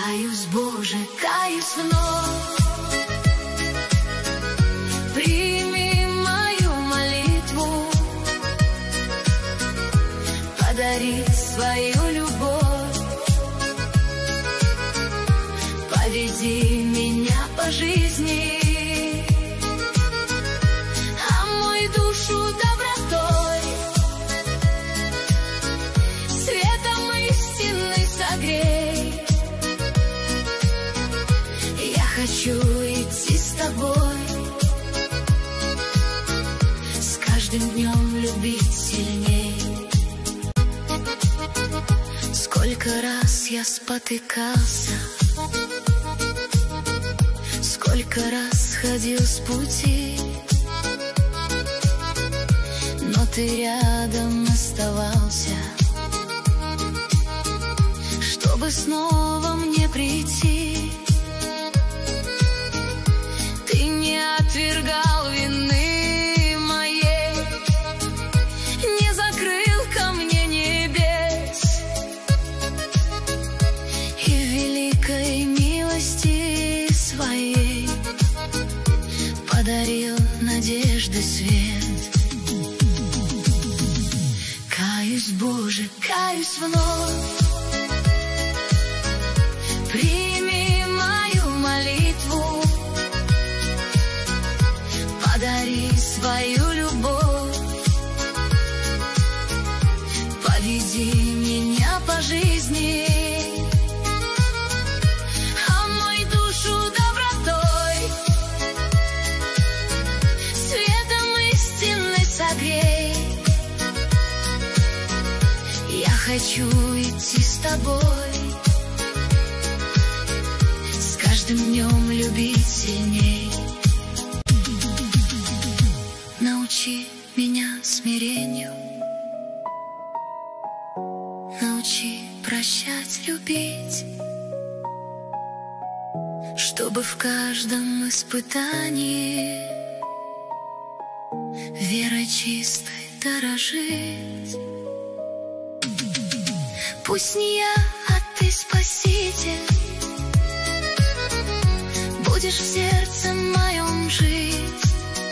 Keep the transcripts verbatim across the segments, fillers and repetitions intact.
Каюсь, Боже, каюсь вновь. Прими мою молитву, подари свою любовь, поведи меня по жизни, омой душу добротой, светом истины согрей. Я хочу идти с тобой, с каждым днем любить сильней. Сколько раз я спотыкался, сколько раз ходил с пути, но ты рядом оставался, чтобы снова мне прийти. Ты не отвергал вины моей, не закрыл ко мне небес, и в великой милости своей подарил надежды свет. Каюсь, Боже, каюсь вновь. Прими мою молитву, подари свою любовь, поведи меня по жизни, омой душу добротой, светом истины согрей. Я хочу идти с тобой, с каждым днем любить сильней. Научи меня смирению, научи прощать, любить, чтобы в каждом испытании верой чистой дорожить. Пусть не я, а ты, Спаситель, будешь в сердце моем жить,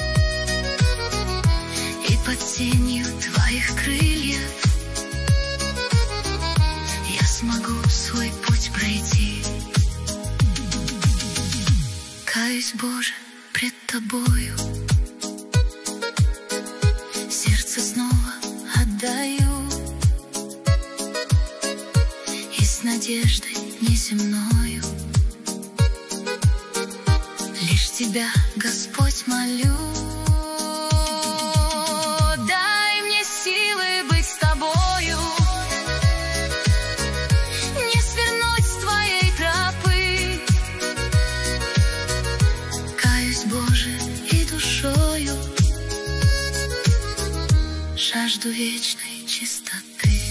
и под тенью твоих крыльев я смогу свой путь пройти. Каюсь, Боже, пред тобою, сердце снова отдаю, и с надеждой неземною лишь Тебя, Господь, молю. Дай мне силы быть с Тобою, не свернуть с Твоей тропы. Каюсь, Боже, и душою жажду вечной чистоты.